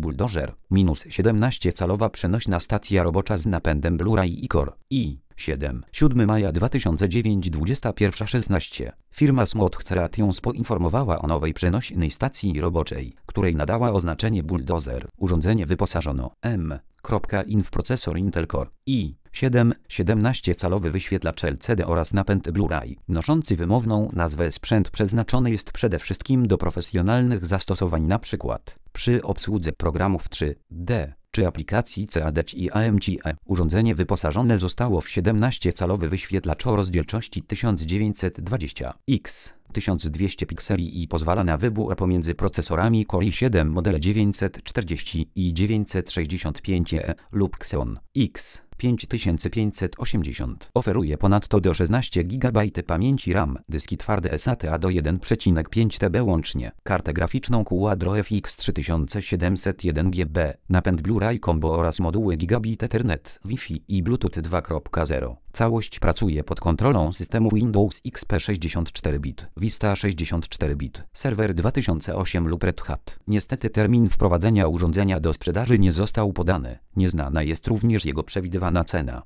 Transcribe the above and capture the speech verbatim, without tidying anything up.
Bulldozer, minus siedemnastocalowa przenośna stacja robocza z napędem Blu-ray i Core i siedem. siódmego maja dwa tysiące dziewiątego, dwudziesta pierwsza szesnaście. Firma Smooth Creations poinformowała o nowej przenośnej stacji roboczej, której nadała oznaczenie Bulldozer. Urządzenie wyposażono M. Inf procesor Intel Core i siedem. siedemnastocalowy wyświetlacz L C D oraz napęd Blu-ray. Noszący wymowną nazwę sprzęt przeznaczony jest przede wszystkim do profesjonalnych zastosowań, np. przy obsłudze programów trzy D czy aplikacji C A D C i A M C E. Urządzenie wyposażone zostało w siedemnastocalowy wyświetlacz o rozdzielczości tysiąc dziewięćset dwadzieścia na tysiąc dwieście pikseli i pozwala na wybór pomiędzy procesorami Core i siedem modele dziewięćset czterdzieści i dziewięćset sześćdziesiąt pięć E lub Xeon X pięć tysięcy pięćset osiemdziesiąt. Oferuje ponadto do szesnaście gigabajtów pamięci RAM, dyski twarde SATA do jeden przecinek pięć terabajtów łącznie, kartę graficzną Quadro F X trzy tysiące siedemset jeden giga, napęd Blu-ray Combo oraz moduły Gigabit Ethernet, Wi-Fi i Bluetooth dwa kropka zero. Całość pracuje pod kontrolą systemu Windows X P sześćdziesiąt cztery bit, Vista sześćdziesiąt cztery bit, Server dwa tysiące osiem lub Red Hat. Niestety termin wprowadzenia urządzenia do sprzedaży nie został podany. Nieznana jest również jego przewidywana cena.